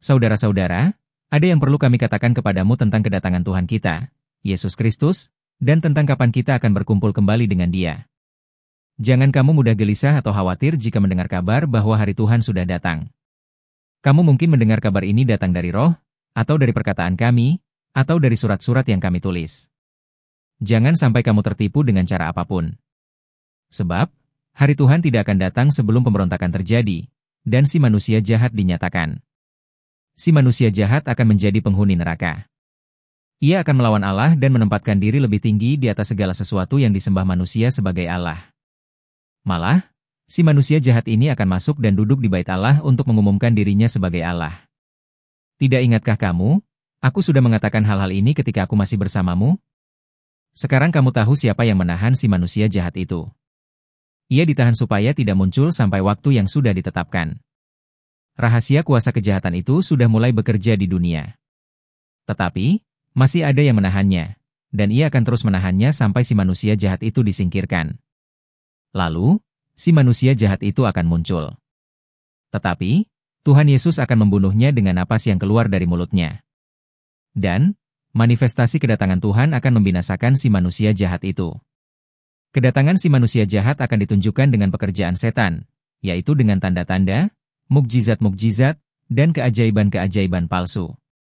Saudara-saudara, ada yang perlu kami katakan kepadamu tentang kedatangan Tuhan kita, Yesus Kristus, dan tentang kapan kita akan berkumpul kembali dengan Dia. Jangan kamu mudah gelisah atau khawatir jika mendengar kabar bahwa hari Tuhan sudah datang. Kamu mungkin mendengar kabar ini datang dari roh, atau dari perkataan kami, atau dari surat-surat yang kami tulis. Jangan sampai kamu tertipu dengan cara apapun. Sebab, hari Tuhan tidak akan datang sebelum pemberontakan terjadi, dan si manusia jahat dinyatakan. Si manusia jahat akan menjadi penghuni neraka. Ia akan melawan Allah dan menempatkan diri lebih tinggi di atas segala sesuatu yang disembah manusia sebagai Allah. Malah, si manusia jahat ini akan masuk dan duduk di bait Allah untuk mengumumkan dirinya sebagai Allah. Tidak ingatkah kamu, aku sudah mengatakan hal-hal ini ketika aku masih bersamamu? Sekarang kamu tahu siapa yang menahan si manusia jahat itu. Ia ditahan supaya tidak muncul sampai waktu yang sudah ditetapkan. Rahasia kuasa kejahatan itu sudah mulai bekerja di dunia. Tetapi, masih ada yang menahannya, dan ia akan terus menahannya sampai si manusia jahat itu disingkirkan. Lalu, si manusia jahat itu akan muncul. Tetapi, Tuhan Yesus akan membunuhnya dengan napas yang keluar dari mulutnya. Dan, manifestasi kedatangan Tuhan akan membinasakan si manusia jahat itu. Kedatangan si manusia jahat akan ditunjukkan dengan pekerjaan setan, yaitu dengan tanda-tanda, mukjizat-mukjizat, dan keajaiban-keajaiban palsu.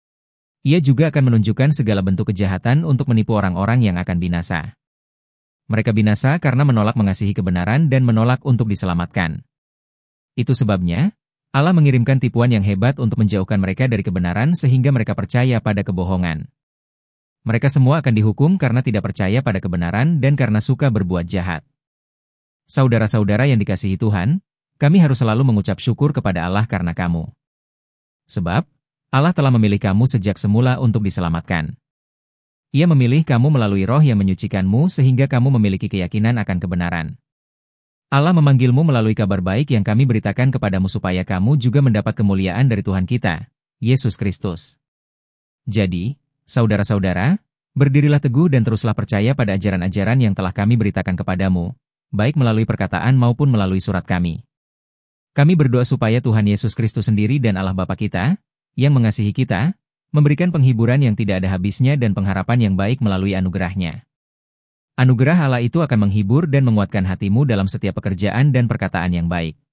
Ia juga akan menunjukkan segala bentuk kejahatan untuk menipu orang-orang yang akan binasa. Mereka binasa karena menolak mengasihi kebenaran dan menolak untuk diselamatkan. Itu sebabnya, Allah mengirimkan tipuan yang hebat untuk menjauhkan mereka dari kebenaran sehingga mereka percaya pada kebohongan. Mereka semua akan dihukum karena tidak percaya pada kebenaran dan karena suka berbuat jahat. Saudara-saudara yang dikasihi Tuhan, kami harus selalu mengucap syukur kepada Allah karena kamu. Sebab, Allah telah memilih kamu sejak semula untuk diselamatkan. Ia memilih kamu melalui roh yang menyucikanmu sehingga kamu memiliki keyakinan akan kebenaran. Allah memanggilmu melalui kabar baik yang kami beritakan kepadamu supaya kamu juga mendapat kemuliaan dari Tuhan kita, Yesus Kristus. Jadi, saudara-saudara, berdirilah teguh dan teruslah percaya pada ajaran-ajaran yang telah kami beritakan kepadamu, baik melalui perkataan maupun melalui surat kami. Kami berdoa supaya Tuhan Yesus Kristus sendiri dan Allah Bapa kita, yang mengasihi kita, memberikan penghiburan yang tidak ada habisnya dan pengharapan yang baik melalui anugerah-Nya. Anugerah Allah itu akan menghibur dan menguatkan hatimu dalam setiap pekerjaan dan perkataan yang baik.